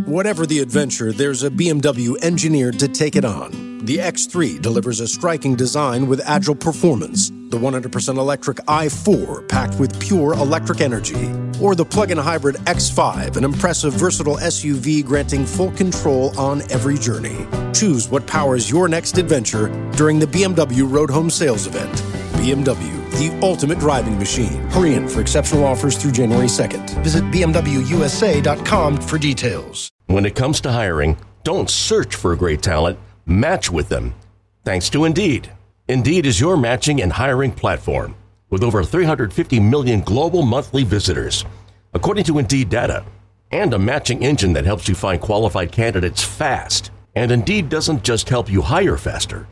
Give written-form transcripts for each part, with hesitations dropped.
Whatever the adventure, there's a BMW engineered to take it on. The X3 delivers a striking design with agile performance. The 100% electric i4 packed with pure electric energy. Or the plug-in hybrid X5, an impressive, versatile SUV granting full control on every journey. Choose what powers your next adventure during the BMW Road Home Sales Event. BMW, the ultimate driving machine. Hurry in for exceptional offers through January 2nd. Visit BMWUSA.com for details. When it comes to hiring, don't search for great talent, match with them. Thanks to Indeed. Indeed is your matching and hiring platform with over 350 million global monthly visitors, according to Indeed data, and a matching engine that helps you find qualified candidates fast. And Indeed doesn't just help you hire faster.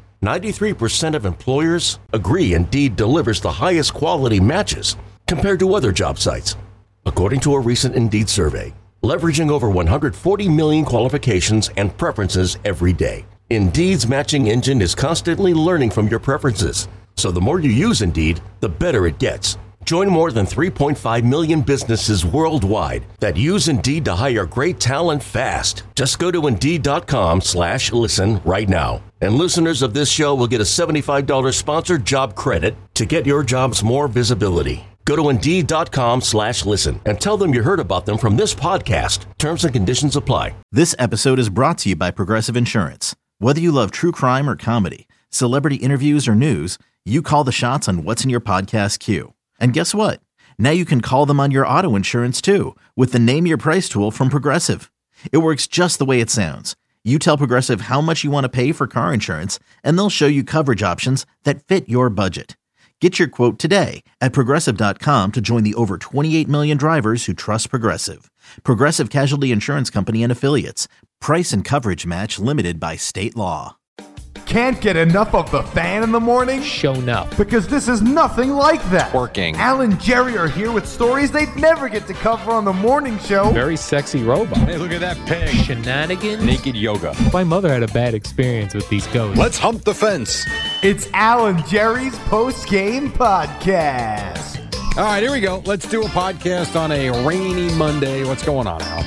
93% of employers agree Indeed delivers the highest quality matches compared to other job sites, according to a recent Indeed survey, leveraging over 140 million qualifications and preferences every day. Indeed's matching engine is constantly learning from your preferences, so the more you use Indeed, the better it gets. Join more than 3.5 million businesses worldwide that use Indeed to hire great talent fast. Just go to Indeed.com/listen right now. And listeners of this show will get a $75 sponsored job credit to get your jobs more visibility. Go to Indeed.com/listen and tell them you heard about them from this podcast. Terms and conditions apply. This episode is brought to you by Progressive Insurance. Whether you love true crime or comedy, celebrity interviews or news, you call the shots on what's in your podcast queue. And guess what? Now you can call them on your auto insurance too with the Name Your Price tool from Progressive. It works just the way it sounds. You tell Progressive how much you want to pay for car insurance, and they'll show you coverage options that fit your budget. Get your quote today at Progressive.com to join the over 28 million drivers who trust Progressive. Progressive Casualty Insurance Company and Affiliates. Price and coverage match limited by state law. Can't get enough of the Fan in the morning? Shown up. Because this is nothing like that. Working. Al and Jerry are here with stories they'd never get to cover on the morning show. Very sexy robot. Hey, look at that pig. Shenanigans. Naked yoga. My mother had a bad experience with these ghosts. Let's hump the fence. It's Al and Jerry's post-game podcast. All right, here we go. Let's do a podcast on a rainy Monday. What's going on, Al?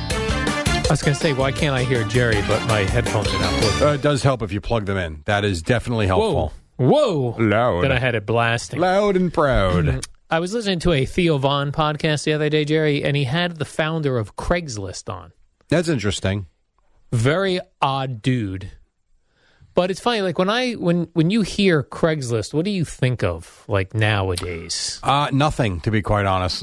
I was going to say, why can't I hear Jerry, but my headphones are not plugged. It does help if you plug them in. That is definitely helpful. Whoa. Loud. Then I had it blasting. Loud and proud. I was listening to a Theo Von podcast the other day, Jerry, and he had the founder of Craigslist on. That's interesting. Very odd dude. But it's funny, like when you hear Craigslist, what do you think of, like, nowadays? Nothing, to be quite honest.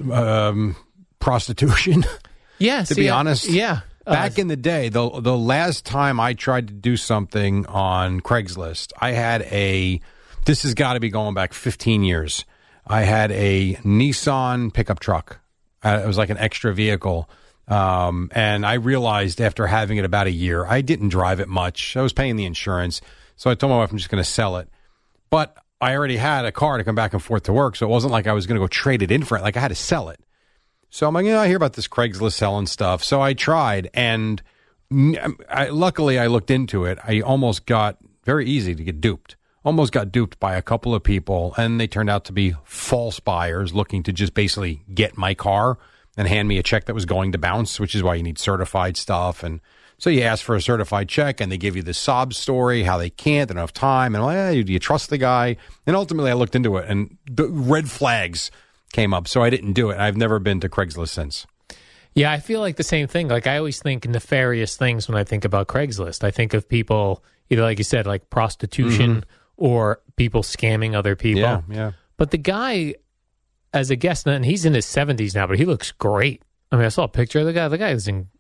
Prostitution. Yes. To be honest. Yeah. Back in the day, the last time I tried to do something on Craigslist, I had this has got to be going back 15 years. I had a Nissan pickup truck. It was like an extra vehicle. And I realized after having it about a year, I didn't drive it much. I was paying the insurance. So I told my wife I'm just going to sell it. But I already had a car to come back and forth to work. So it wasn't like I was going to go trade it in for it. Like I had to sell it. So I'm like, I hear about this Craigslist selling stuff. So I tried, and luckily I looked into it. I almost got very easy to get duped. Almost got duped by a couple of people, and they turned out to be false buyers looking to just basically get my car and hand me a check that was going to bounce, which is why you need certified stuff. And so you ask for a certified check, and they give you the sob story, how they can't, they don't have time. And I'm like, do you trust the guy? And ultimately I looked into it, and the red flags came up, so I didn't do it. I've never been to Craigslist since. Yeah, I feel like the same thing. Like, I always think nefarious things when I think about Craigslist. I think of people, either like you said, like prostitution or people scamming other people. Yeah. But the guy, as a guest, and he's in his 70s now, but he looks great. I mean, I saw a picture of the guy. The guy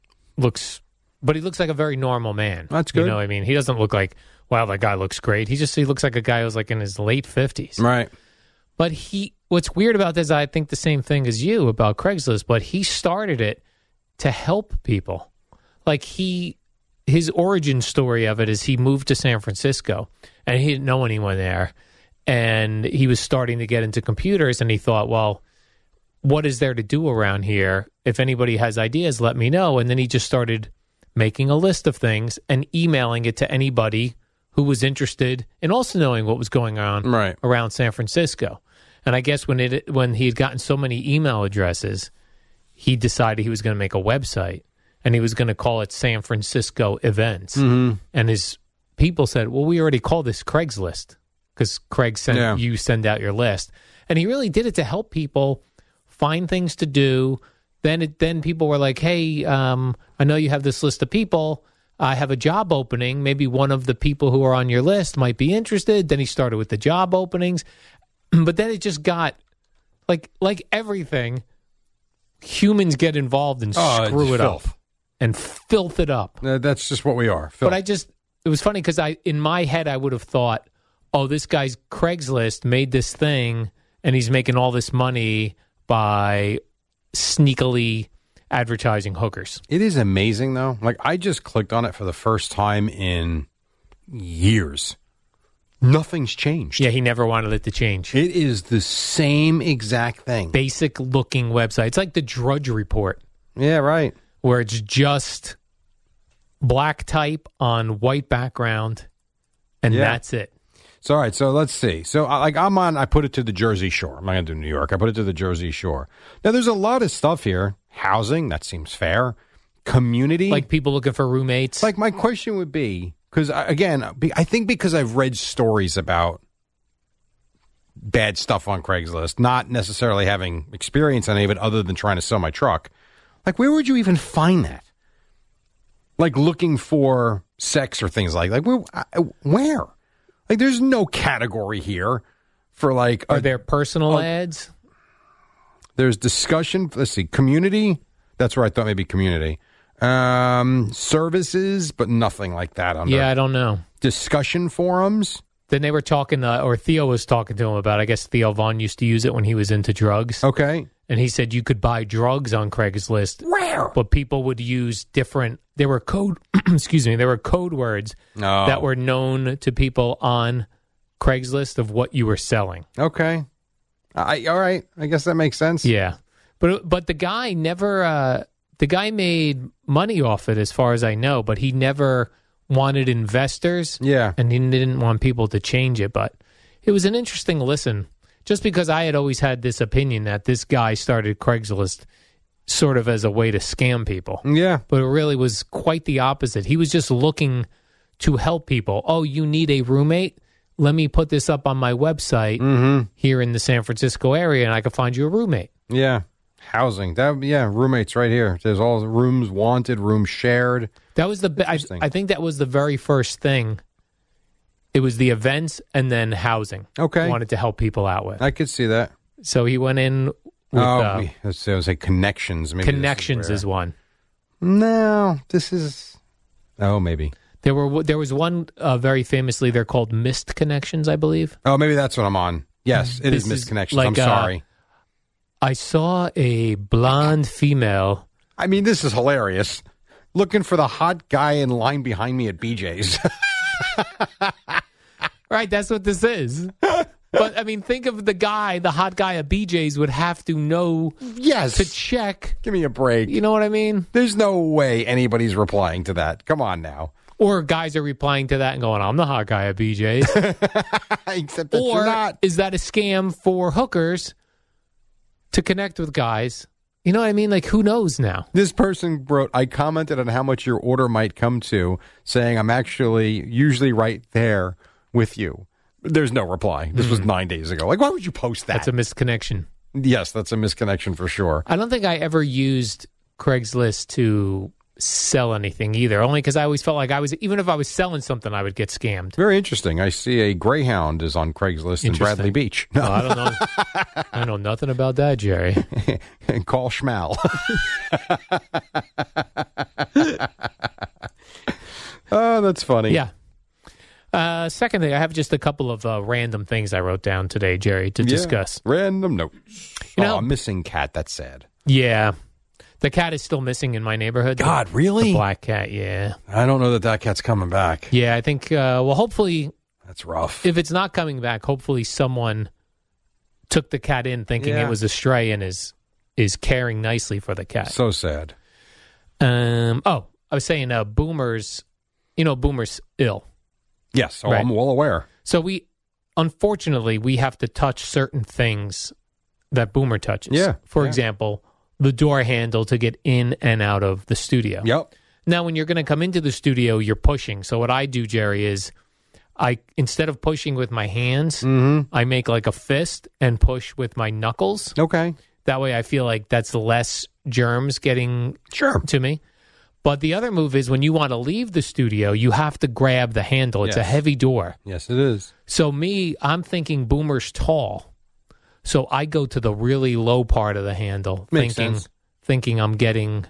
but he looks like a very normal man. That's good. You know what I mean? He doesn't look like, wow, that guy looks great. He looks like a guy who's like in his late 50s. Right. But what's weird about this, I think the same thing as you about Craigslist, but he started it to help people. Like his origin story of it is he moved to San Francisco and he didn't know anyone there. And he was starting to get into computers and he thought, well, what is there to do around here? If anybody has ideas, let me know. And then he just started making a list of things and emailing it to anybody who was interested in also knowing what was going on around San Francisco. And I guess when he had gotten so many email addresses, he decided he was going to make a website. and he was going to call it San Francisco Events. Mm-hmm. And his people said, well, we already call this Craigslist because Craig sent you send out your list. And he really did it to help people find things to do. Then people were like, hey, I know you have this list of people. I have a job opening. Maybe one of the people who are on your list might be interested. Then he started with the job openings. But then it just got, like everything, humans get involved and screw it up. And filth it up. That's just what we are. Filth. But it was funny because in my head, I would have thought, oh, this guy's Craigslist made this thing and he's making all this money by sneakily advertising hookers. It is amazing, though. Like, I just clicked on it for the first time in years. Nothing's changed. Yeah, he never wanted it to change. It is the same exact thing. Basic looking website. It's like the Drudge Report. Yeah, right. Where it's just black type on white background, and that's it. So, all right, so let's see. So, I put it to the Jersey Shore. I'm not going to do New York. I put it to the Jersey Shore. Now, there's a lot of stuff here. Housing, that seems fair. Community. Like people looking for roommates. Like, my question would be, because, again, I think because I've read stories about bad stuff on Craigslist, not necessarily having experience on any of it other than trying to sell my truck. Like, where would you even find that? Like, looking for sex or things like that. Where? Like, there's no category here for, like... Are there personal ads? There's discussion. Let's see. Community. That's where I thought maybe community. Services, but nothing like that. Yeah, I don't know. Discussion forums. Then they were talking, or Theo was talking to him about, I guess Theo Vaughn used to use it when he was into drugs. Okay. And he said you could buy drugs on Craigslist. Where? But people would use different, there were code words that were known to people on Craigslist of what you were selling. Okay. All right. I guess that makes sense. Yeah. But the guy never, the guy made money off it as far as I know, but he never wanted investors. Yeah. And he didn't want people to change it. But it was an interesting listen. Just because I had always had this opinion that this guy started Craigslist sort of as a way to scam people. Yeah. But it really was quite the opposite. He was just looking to help people. Oh, you need a roommate? Let me put this up on my website here in the San Francisco area, and I can find you a roommate. Yeah. Housing. Roommates right here. There's all the rooms wanted, rooms shared. That was I think that was the very first thing. It was the events and then housing. Okay. Wanted to help people out with. I could see that. So he went in with... let's say connections. Maybe Connections is one. No, this is... Oh, maybe. There was one very famously, they're called Missed Connections, I believe. Oh, maybe that's what I'm on. Yes, it is Missed Connections. Like, I'm sorry. I saw a blonde female. I mean, this is hilarious. Looking for the hot guy in line behind me at BJ's. Right, that's what this is. But, I mean, think of the hot guy at BJ's would have to know to check. Give me a break. You know what I mean? There's no way anybody's replying to that. Come on now. Or guys are replying to that and going, I'm the hot guy at BJ's. Except that you're not. Is that a scam for hookers to connect with guys? You know what I mean? Like, who knows now? This person wrote, I commented on how much your order might come to, saying I'm actually usually right there with you. There's no reply. This was 9 days ago. Like, why would you post that? That's a misconnection. Yes, that's a misconnection for sure. I don't think I ever used Craigslist to sell anything either, only because I always felt like even if I was selling something, I would get scammed. Very interesting. I see a Greyhound is on Craigslist in Bradley Beach. No. I don't know. I know nothing about that, Jerry. And call Schmal. Oh, that's funny. Yeah. Second thing, I have just a couple of random things I wrote down today, Jerry, to discuss. Random notes. Missing cat. That's sad. Yeah. The cat is still missing in my neighborhood. God, really? The black cat, yeah. I don't know that cat's coming back. Yeah, I think, hopefully... That's rough. If it's not coming back, hopefully someone took the cat in thinking it was a stray and is caring nicely for the cat. So sad. I was saying Boomer's ill. Yes, right? I'm well aware. So unfortunately, we have to touch certain things that Boomer touches. Yeah. For example, the door handle to get in and out of the studio. Yep. Now, when you're going to come into the studio, you're pushing. So what I do, Jerry, is instead of pushing with my hands, I make like a fist and push with my knuckles. Okay. That way I feel like that's less germs getting to me. But the other move is when you want to leave the studio, you have to grab the handle. It's a heavy door. Yes, it is. So I'm thinking Boomer's tall. So I go to the really low part of the handle, Makes sense. thinking I'm getting,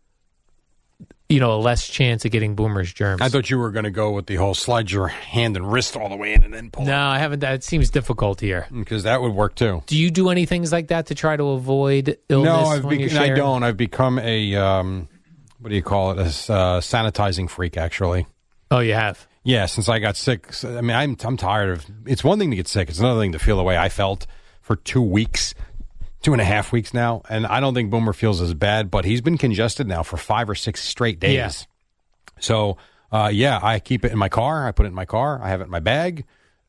a less chance of getting Boomer's germs. I thought you were going to go with the whole slide your hand and wrist all the way in and then pull. No, I haven't. That seems difficult here. Because that would work too. Do you do any things like that to try to avoid illness? No, I don't. I've become a, what do you call it? A sanitizing freak, actually. Oh, you have? Yeah, since I got sick. I mean, I'm tired of, it's one thing to get sick. It's another thing to feel the way I felt for 2 weeks. 2.5 weeks now, and I don't think Boomer feels as bad, but he's been congested now for 5 or 6 straight days. Yeah. So, I keep it in my car. I put it in my car. I have it in my bag.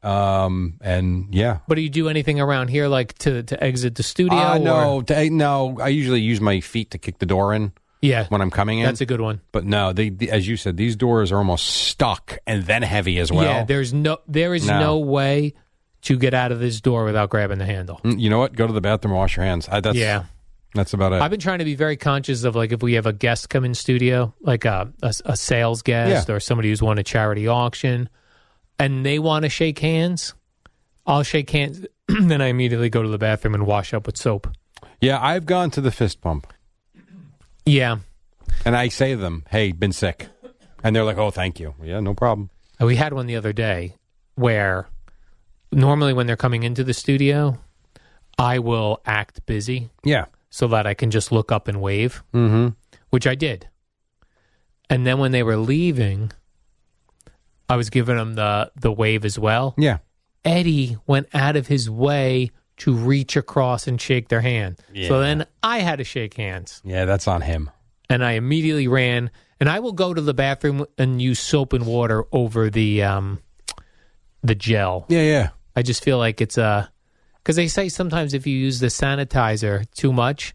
And yeah. But do you do anything around here, like to exit the studio? No, I usually use my feet to kick the door in. Yeah, when I'm coming in. That's a good one. But no, as you said, these doors are almost stuck and then heavy as well. Yeah, there is no way to get out of this door without grabbing the handle. You know what? Go to the bathroom and wash your hands. That's about it. I've been trying to be very conscious of, like, if we have a guest come in studio, like a sales guest or somebody who's won a charity auction, and they want to shake hands, I'll shake hands, then I immediately go to the bathroom and wash up with soap. Yeah, I've gone to the fist pump. Yeah. And I say to them, hey, been sick. And they're like, oh, thank you. Yeah, no problem. We had one the other day where normally when they're coming into the studio, I will act busy. Yeah. So that I can just look up and wave, which I did. And then when they were leaving, I was giving them the wave as well. Yeah. Eddie went out of his way to reach across and shake their hand. Yeah. So then I had to shake hands. Yeah, that's on him. And I immediately ran. And I will go to the bathroom and use soap and water over the gel. Yeah. I just feel like it's because they say sometimes if you use the sanitizer too much,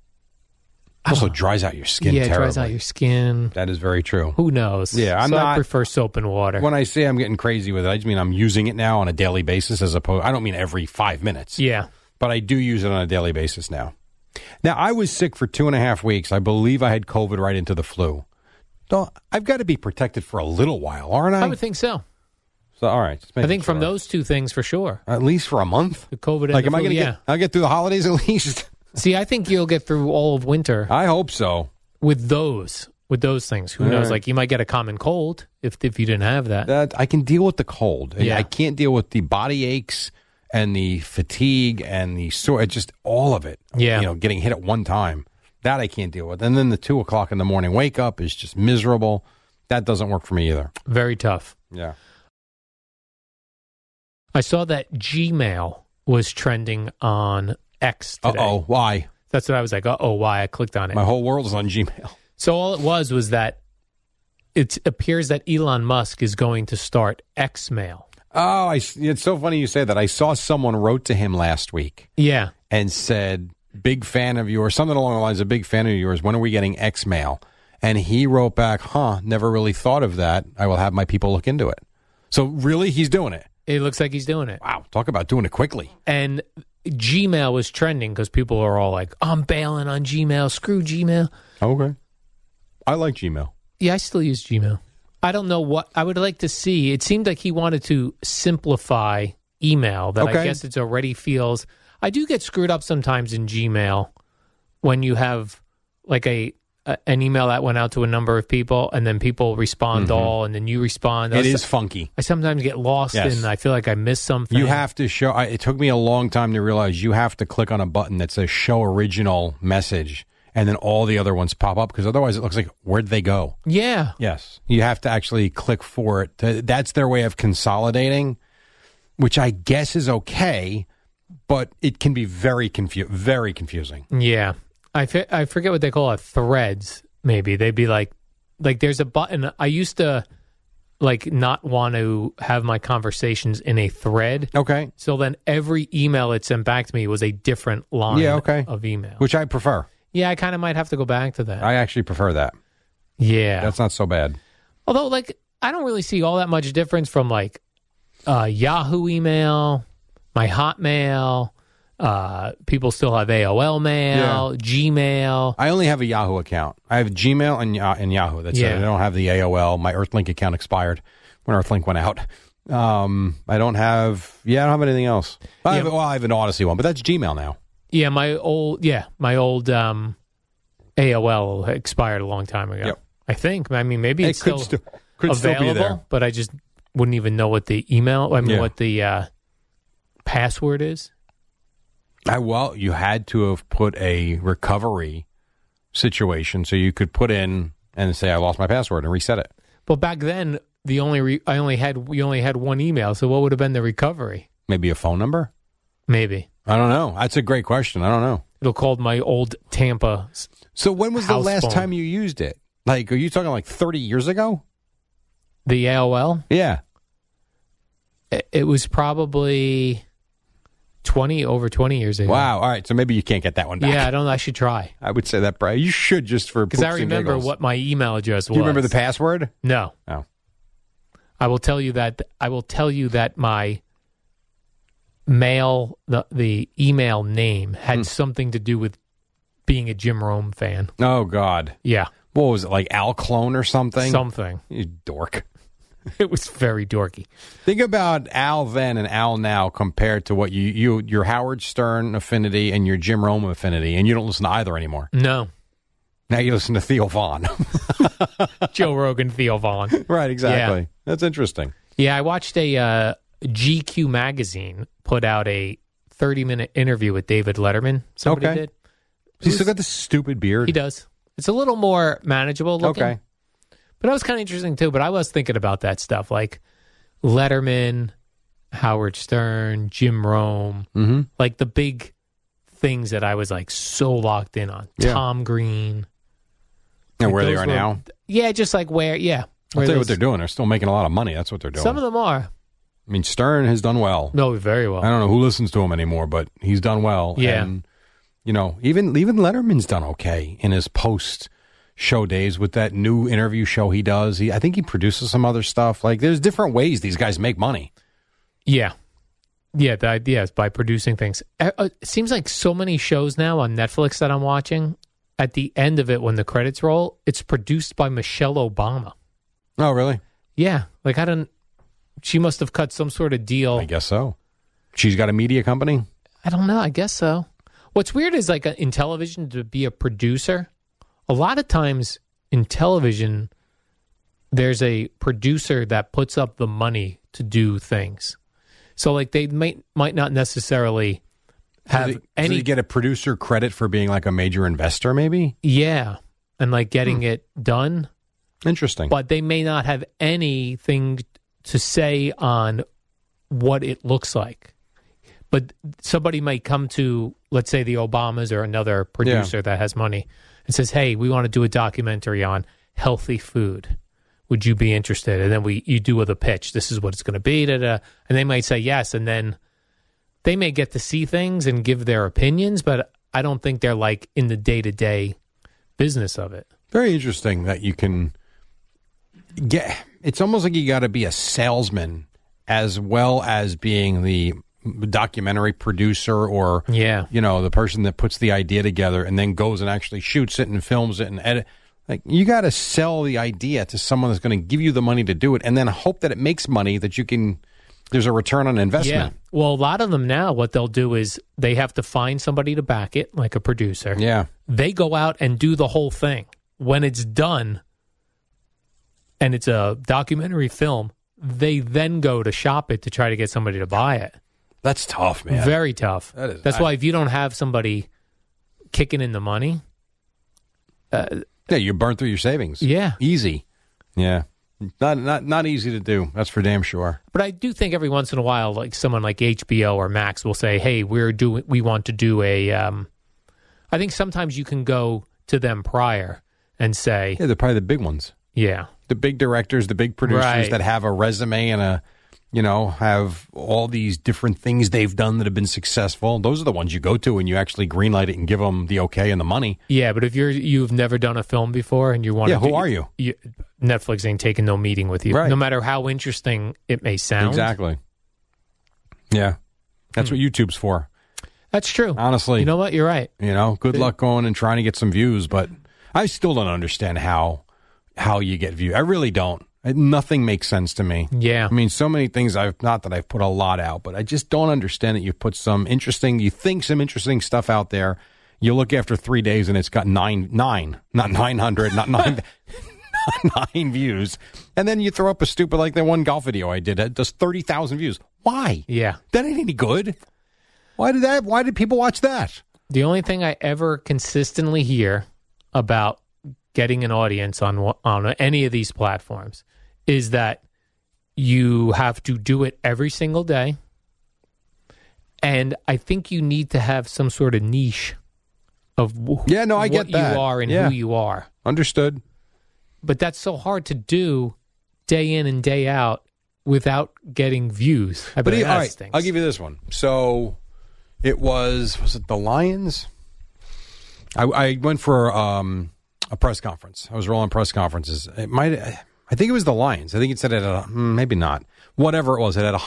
it also dries out your skin. Yeah, it terribly. dries out your skin. That is very true. Who knows? Yeah, I prefer soap and water. When I say I'm getting crazy with it, I just mean I'm using it now on a daily basis as opposed. I don't mean every 5 minutes. Yeah, but I do use it on a daily basis now. Now, I was sick for 2.5 weeks. I believe I had COVID right into the flu. So I've got to be protected for a little while, aren't I? I would think so. So, all right. I think from those two things for sure. At least for a month? The COVID and like, the am flu, I going to I'll get through the holidays at least? See, I think you'll get through all of winter. I hope so. With those things. Who knows? Like, you might get a common cold if you didn't have that. I can deal with the cold. Yeah. I can't deal with the body aches and the fatigue and the sore, just all of it. Yeah. Getting hit at one time. That I can't deal with. And then the 2 o'clock in the morning wake up is just miserable. That doesn't work for me either. Very tough. Yeah. I saw that Gmail was trending on X today. Uh-oh, why? That's what I was like, why? I clicked on it. My whole world is on Gmail. So all it was that it appears that Elon Musk is going to start Xmail. Oh, it's so funny you say that. I saw someone wrote to him last week. Yeah. And said, big fan of yours, something along the lines of big fan of yours. When are we getting Xmail? And he wrote back, never really thought of that. I will have my people look into it. So really, he's doing it. It looks like he's doing it. Wow. Talk about doing it quickly. And Gmail was trending because people are all like, I'm bailing on Gmail. Screw Gmail. Okay. I like Gmail. Yeah, I still use Gmail. I don't know what I would like to see. It seemed like he wanted to simplify email that I guess it already feels. I do get screwed up sometimes in Gmail when you have like an email that went out to a number of people and then people respond all and then you respond. It is funky. I sometimes get lost and I feel like I missed something. You have to show. It took me a long time to realize you have to click on a button that says show original message and then all the other ones pop up because otherwise it looks like where'd they go? Yeah. Yes. You have to actually click for it. That's their way of consolidating, which I guess is okay, but it can be very confusing. Yeah. I forget what they call it, threads, maybe. They'd be like there's a button. I used to not want to have my conversations in a thread. Okay. So then every email it sent back to me was a different line of email. Which I prefer. Yeah, I kind of might have to go back to that. I actually prefer that. Yeah. That's not so bad. Although, like, I don't really see all that much difference from, like, Yahoo email, my Hotmail. People still have AOL mail, Gmail. I only have a Yahoo account. I have Gmail and Yahoo. That's it. I don't have the AOL. My Earthlink account expired when Earthlink went out. I don't have anything else. I have an Odyssey one, but that's Gmail now. Yeah, my old AOL expired a long time ago. Yep. I think. I mean, maybe it's could still be available, there. but I just wouldn't even know what the email. I mean, what the password is. You had to have put a recovery situation so you could put in and say, I lost my password and reset it. But back then, we only had one email. So what would have been the recovery? Maybe a phone number? Maybe. I don't know. That's a great question. I don't know. It'll call my old Tampa. So when was the house last phone. time you used it? Like, are you talking like 30 years ago? The AOL? Yeah. It was probably over 20 years ago. Wow. All right. So maybe you can't get that one back. Yeah, I should try. I would say that, Brian. You should, just for Because I remember what my email address was. Do you remember the password? No. Oh. I will tell you that my mail, the email name had something to do with being a Jim Rome fan. Oh, God. Yeah. What was it, like Al Clone or something? Something. You dork. It was very dorky. Think about Al then and Al now compared to what your Howard Stern affinity and your Jim Rome affinity, and you don't listen to either anymore. No. Now you listen to Theo Vaughn. Joe Rogan, Theo Vaughn. Right, exactly. Yeah. That's interesting. Yeah, I watched a GQ magazine put out a 30-minute interview with David Letterman. Somebody did. He's still got this stupid beard. He does. It's a little more manageable looking. Okay. But that was kind of interesting, too. But I was thinking about that stuff, like Letterman, Howard Stern, Jim Rome, like the big things that I was like so locked in on. Yeah. Tom Green. And Like, where they those are were- now? Yeah, just like where I'll tell you what they're doing. They're still making a lot of money. That's what they're doing. Some of them are. I mean, Stern has done well. No, very well. I don't know who listens to him anymore, but he's done well. Yeah. And, even Letterman's done okay in his post-show days with that new interview show he does. I think he produces some other stuff. Like, there's different ways these guys make money. Yeah. Yeah, the idea is by producing things. It seems like so many shows now on Netflix that I'm watching, at the end of it, when the credits roll, it's produced by Michelle Obama. Oh, really? Yeah. Like, she must have cut some sort of deal. I guess so. She's got a media company? I don't know. I guess so. What's weird is, like, in television, to be a producer, a lot of times in television, there's a producer that puts up the money to do things. So, like, they might not necessarily have So any... you get a producer credit for being like a major investor, maybe? Yeah. And, like, getting it done. Interesting. But they may not have anything to say on what it looks like. But somebody might come to, let's say, the Obamas or another producer that has money and says, hey, we want to do a documentary on healthy food. Would you be interested? And then you do with a pitch. This is what it's going to be. And they might say yes. And then they may get to see things and give their opinions, but I don't think they're like in the day-to-day business of it. Very interesting that you can get... It's almost like you got to be a salesman as well as being the documentary producer or, the person that puts the idea together and then goes and actually shoots it and films it and edit. Like, you got to sell the idea to someone that's going to give you the money to do it and then hope that it makes money, that you can, there's a return on investment. Yeah. Well, a lot of them now, what they'll do is they have to find somebody to back it, like a producer. Yeah. They go out and do the whole thing. When it's done and it's a documentary film, they then go to shop it to try to get somebody to buy it. That's tough, man. Very tough. That's why if you don't have somebody kicking in the money... you burn through your savings. Yeah. Easy. Yeah. Not easy to do. That's for damn sure. But I do think every once in a while, like someone like HBO or Max will say, hey, we want to do a... I think sometimes you can go to them prior and say... Yeah, they're probably the big ones. Yeah. The big directors, the big producers that have a resume and have all these different things they've done that have bing successful. Those are the ones you go to and you actually greenlight it and give them the okay and the money. Yeah, but if you've never done a film before and you want to who are you? Netflix ain't taking no meeting with you, right. No matter how interesting it may sound. Exactly. Yeah, that's what YouTube's for. That's true. Honestly. You know what? You're right. Good luck going and trying to get some views, but I still don't understand how you get views. I really don't. Nothing makes sense to me. Yeah. I mean, so many things not that I've put a lot out, but I just don't understand that you've put some interesting stuff out there. You look after 3 days and it's got not 900, not 9 views. And then you throw up a stupid, like that one golf video I did. It does 30,000 views. Why? Yeah. That ain't any good. Why did people watch that? The only thing I ever consistently hear about getting an audience on any of these platforms is that you have to do it every single day. And I think you need to have some sort of niche of what you are and who you are. Understood. But that's so hard to do day in and day out without getting views. All right, I'll give you this one. So it was it the Lions? I went for a press conference. I was rolling press conferences. I think it was the Lions. I think it said it at maybe not. Whatever it was, it had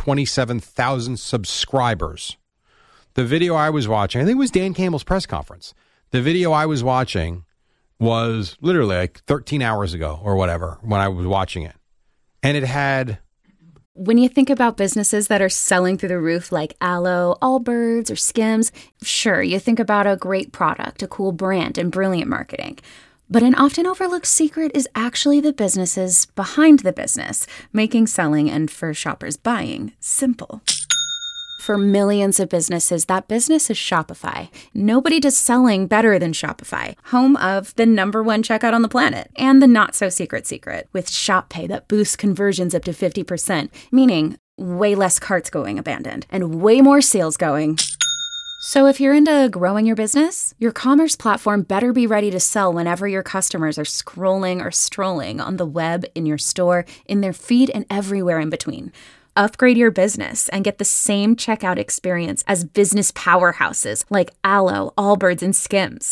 127,000 subscribers. The video I was watching, I think it was Dan Campbell's press conference. The video I was watching was literally like 13 hours ago or whatever when I was watching it. And it had... When you think about businesses that are selling through the roof like Aloe, Allbirds, or Skims, sure, you think about a great product, a cool brand, and brilliant marketing. But an often overlooked secret is actually the businesses behind the business, making selling and for shoppers buying simple. For millions of businesses, that business is Shopify. Nobody does selling better than Shopify, home of the #1 checkout on the planet and the not-so-secret secret with Shop Pay that boosts conversions up to 50%, meaning way less carts going abandoned and way more sales going. So if you're into growing your business, your commerce platform better be ready to sell whenever your customers are scrolling or strolling on the web, in your store, in their feed, and everywhere in between. Upgrade your business and get the same checkout experience as business powerhouses like Aloe, Allbirds, and Skims.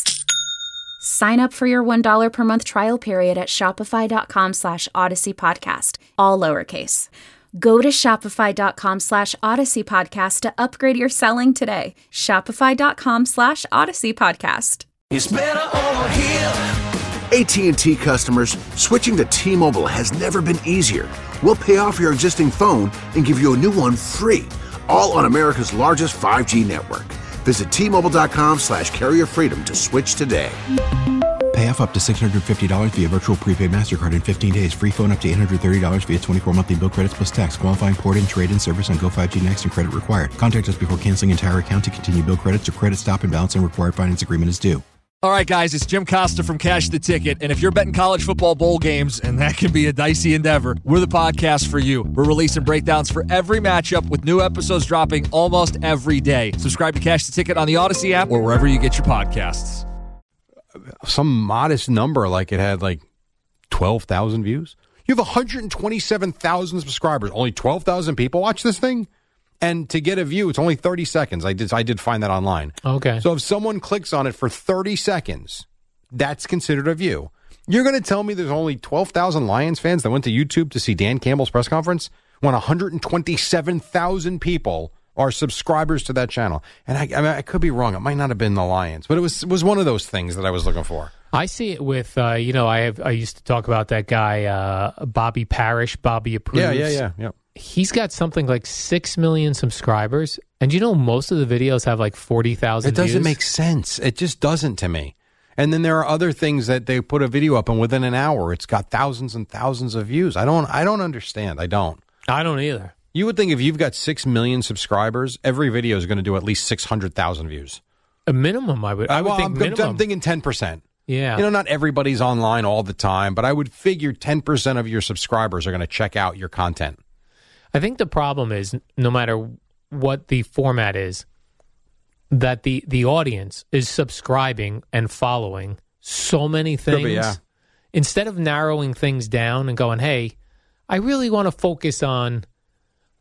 Sign up for your $1 per month trial period at shopify.com/Odyssey Podcast, all lowercase. Go to shopify.com/Odyssey Podcast to upgrade your selling today. Shopify.com/Odyssey Podcast. It's better over here. AT&T customers, switching to T-Mobile has never been easier. We'll pay off your existing phone and give you a new one free, all on America's largest 5G network. Visit T-Mobile.com/carrier freedom to switch today. Pay off up to $650 via virtual prepaid MasterCard in 15 days. Free phone up to $830 via 24 monthly bill credits plus tax. Qualifying port and trade-in service on Go5G Next and credit required. Contact us before canceling entire account to continue bill credits or credit stop and balance and required finance agreement is due. All right, guys, it's Jim Costa from Cash the Ticket, and if you're betting college football bowl games, and that can be a dicey endeavor, we're the podcast for you. We're releasing breakdowns for every matchup with new episodes dropping almost every day. Subscribe to Cash the Ticket on the Odyssey app or wherever you get your podcasts. Some modest number, like it had like 12,000 views. You have 127,000 subscribers. Only 12,000 people watch this thing? And to get a view, it's only 30 seconds. I did find that online. Okay. So if someone clicks on it for 30 seconds, that's considered a view. You're going to tell me there's only 12,000 Lions fans that went to YouTube to see Dan Campbell's press conference when 127,000 people are subscribers to that channel? And I could be wrong. It might not have been the Lions, but it was one of those things that I was looking for. I see it with, I used to talk about that guy, Bobby Parrish, Bobby Approves. Yeah. He's got something like 6 million subscribers. And most of the videos have like 40,000 views? It doesn't make sense. It just doesn't to me. And then there are other things that they put a video up and within an hour, it's got thousands and thousands of views. I don't understand. I don't either. You would think if you've got 6 million subscribers, every video is going to do at least 600,000 views. A minimum, I would think minimum. I'm thinking 10%. Yeah. Not everybody's online all the time, but I would figure 10% of your subscribers are going to check out your content. I think the problem is, no matter what the format is, that the audience is subscribing and following so many things. Could be, yeah. Instead of narrowing things down and going, hey, I really want to focus on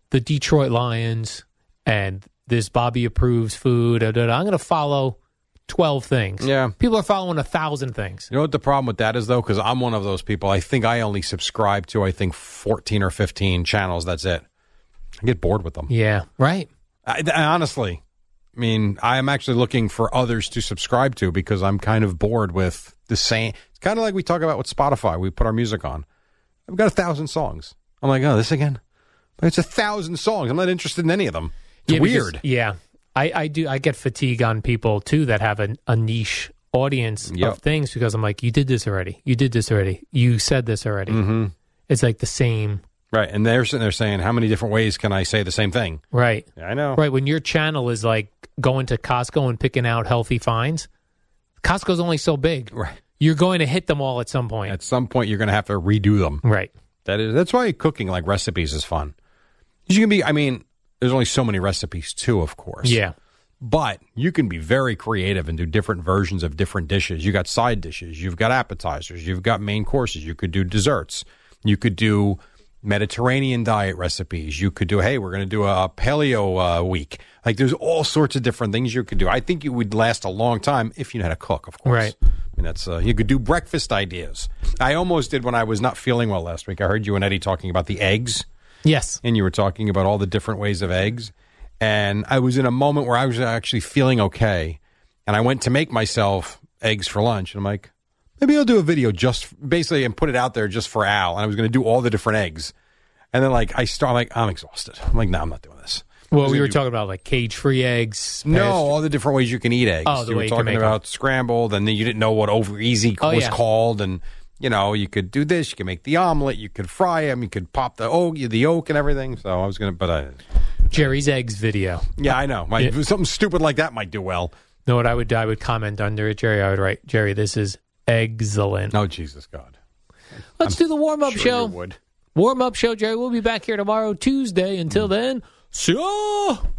the Detroit Lions and this Bobby approves food. I'm going to follow 12 things. Yeah. People are following 1,000 things. You know what the problem with that is, though? Because I'm one of those people. I think I only subscribe to, 14 or 15 channels. That's it. I get bored with them. Yeah, right. I honestly, I mean, I am actually looking for others to subscribe to because I'm kind of bored with the same. It's kind of like we talk about with Spotify. We put our music on. I've got 1,000 songs. I'm like, oh, this again? But it's 1,000 songs. I'm not interested in any of them. It's weird. Because, I do. I get fatigue on people, too, that have a niche audience of things because I'm like, you did this already. You did this already. You said this already. Mm-hmm. It's like the same. Right, and they're sitting there saying, how many different ways can I say the same thing? Right. Yeah, I know. Right, when your channel is like going to Costco and picking out healthy finds, Costco's only so big. Right. You're going to hit them all at some point. At some point, you're going to have to redo them. Right. That's why cooking like recipes is fun. You can be, there's only so many recipes too, of course. Yeah. But you can be very creative and do different versions of different dishes. You got side dishes, you've got appetizers, you've got main courses, you could do desserts, you could do Mediterranean diet recipes. You could do, hey, we're going to do a paleo week. Like, there's all sorts of different things you could do. I think you would last a long time if you know how to cook, of course. Right. That's you could do breakfast ideas. I almost did when I was not feeling well last week. I heard you and Eddie talking about the eggs. Yes. And you were talking about all the different ways of eggs. And I was in a moment where I was actually feeling okay. And I went to make myself eggs for lunch. And I'm like, maybe I'll do a video just basically and put it out there just for Al. And I was going to do all the different eggs. And then I'm exhausted. I'm like, no, I'm not doing this. Well, we were talking about like cage-free eggs. No, all the different ways you can eat eggs. Oh, the you way were you can talking make about scrambled, and then you didn't know what over easy was called. And, you could do this. You could make the omelet. You could fry them. You could pop the yolk and everything. So I was going to, Jerry's Eggs video. Yeah, I know. Something stupid like that might do well. No, what I would comment under it, Jerry. I would write, Jerry, this is excellent. Oh, Jesus God. Let's do the warm-up show. You would. Warm-up show, Jerry. We'll be back here tomorrow, Tuesday. Until then, see ya!